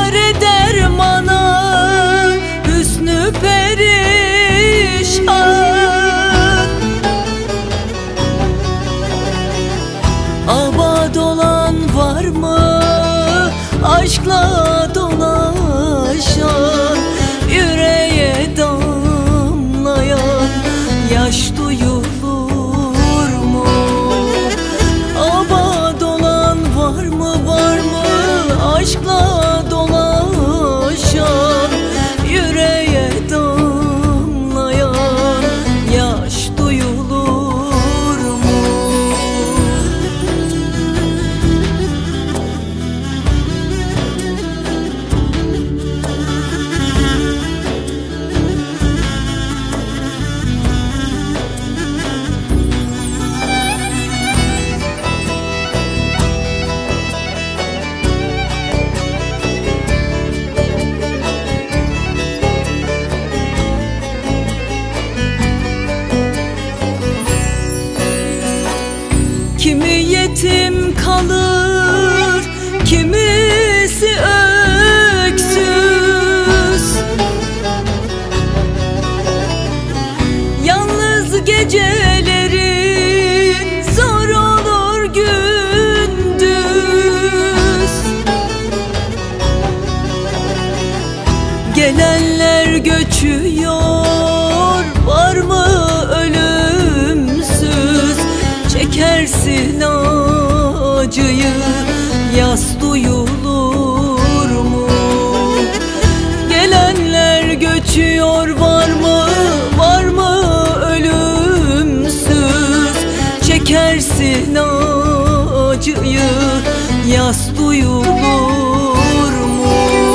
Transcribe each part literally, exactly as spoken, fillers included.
çare dermana hüsnü perişan. Abad olan var mı aşkla dolaşan, yüreğe damlayan yaş duyulur mu? Abad olan var mı, var mı aşkla dolaşan, yüreğe damlayan yaş duyulur mu? Kimi yetim kalır, kimisi öksüz. Yalnız geceleri zor olur gündüz. Gelenler göçüyor, var mı ölümsüz? Çekersin acıyı, yas duyulur mu? Gelenler göçüyor, var mı, var mı ölümsüz? Çekersin acıyı, yas duyulur mu?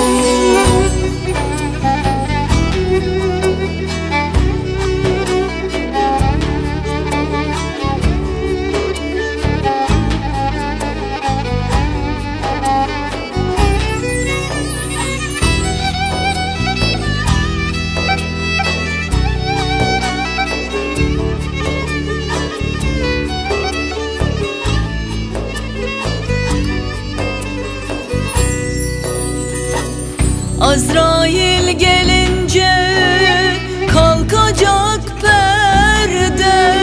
Azrail gelince kalkacak perde,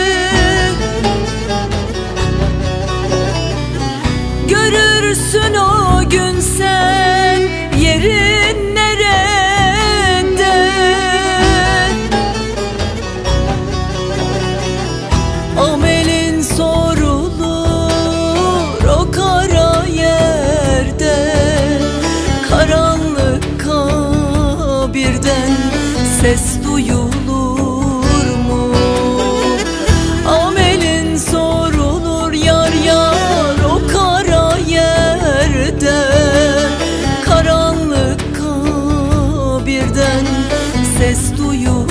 görürsün o gün sen yerin nerede. Amelin sorulur o kara yerde, karanlık birden ses duyulur mu? Amelin sorulur yar yar o kara yerde, karanlık birden ses duyulur.